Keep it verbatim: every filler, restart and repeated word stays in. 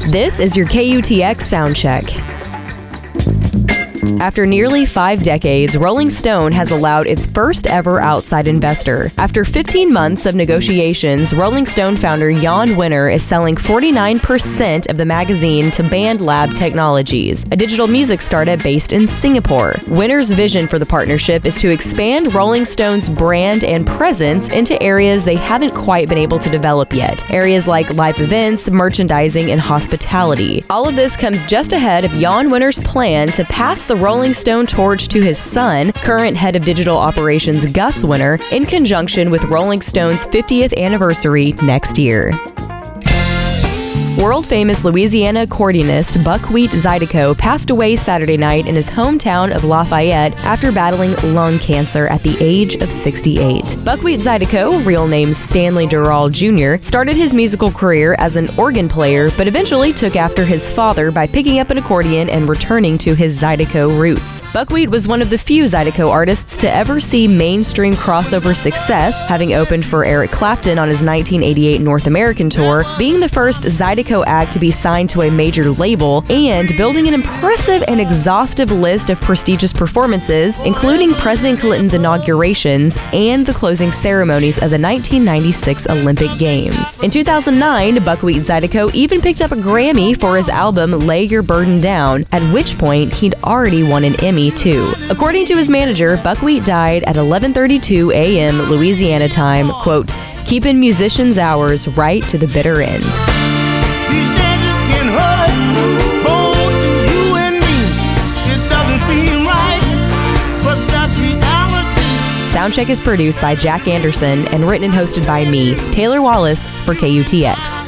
This is your K U T X Soundcheck. After nearly five decades, Rolling Stone has allowed its first ever outside investor. After fifteen months of negotiations, Rolling Stone founder Jan Wenner is selling forty-nine percent of the magazine to BandLab Technologies, a digital music startup based in Singapore. Wenner's vision for the partnership is to expand Rolling Stone's brand and presence into areas they haven't quite been able to develop yet. Areas like live events, merchandising, and hospitality. All of this comes just ahead of Jan Wenner's plan to pass the Rolling Stone torch to his son, current head of digital operations Gus Wenner, in conjunction with Rolling Stone's fiftieth anniversary next year. World-famous Louisiana accordionist Buckwheat Zydeco passed away Saturday night in his hometown of Lafayette after battling lung cancer at the age of sixty-eight. Buckwheat Zydeco, real name Stanley Durrell Junior, started his musical career as an organ player, but eventually took after his father by picking up an accordion and returning to his Zydeco roots. Buckwheat was one of the few Zydeco artists to ever see mainstream crossover success, having opened for Eric Clapton on his nineteen eighty-eight North American tour, being the first Zydeco act to be signed to a major label, and building an impressive and exhaustive list of prestigious performances, including President Clinton's inaugurations and the closing ceremonies of the nineteen ninety-six Olympic Games. In two thousand nine, Buckwheat Zydeco even picked up a Grammy for his album Lay Your Burden Down, at which point he'd already won an Emmy too. According to his manager, Buckwheat died at eleven thirty-two a.m. Louisiana time, quote, keeping musicians' hours right to the bitter end. These changes can hurt both you and me. It doesn't seem right, but that's reality. Soundcheck is produced by Jack Anderson and written and hosted by me, Taylor Wallace, for K U T X.